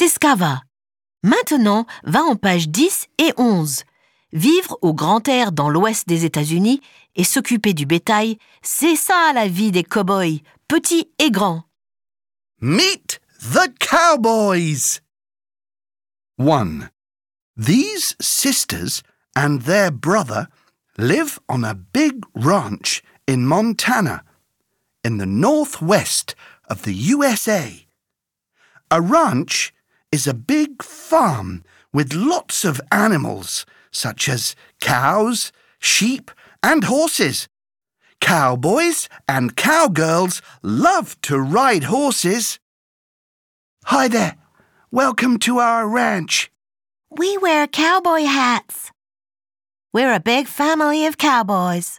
Discover. Maintenant, va en page 10 et 11. Vivre au grand air dans l'ouest des États-Unis et s'occuper du bétail, c'est ça la vie des cow-boys, petits et grands. Meet the cowboys! 1. These sisters and their brother live on a big ranch in Montana, in the northwest of the USA. A ranch is a big farm with lots of animals, such as cows, sheep, and horses. Cowboys and cowgirls love to ride horses. Hi there. Welcome to our ranch. We wear cowboy hats. We're a big family of cowboys.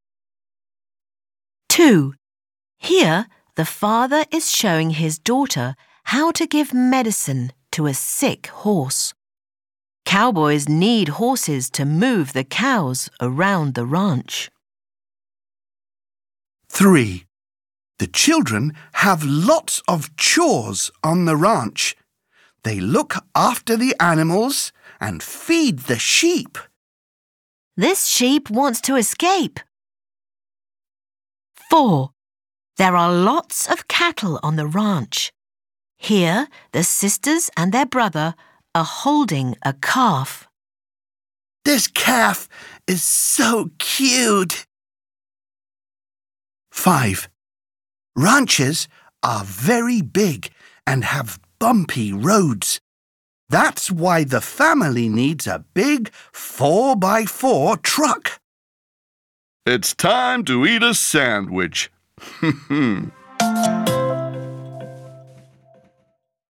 2. Here, the father is showing his daughter how to give medicine to a sick horse. Cowboys need horses to move the cows around the ranch. 3. The children have lots of chores on the ranch. They look after the animals and feed the sheep. This sheep wants to escape. 4. There are lots of cattle on the ranch. Here, the sisters and their brother are holding a calf. This calf is so cute. 5. Ranches are very big and have bumpy roads. That's why the family needs a big 4x4 truck. It's time to eat a sandwich.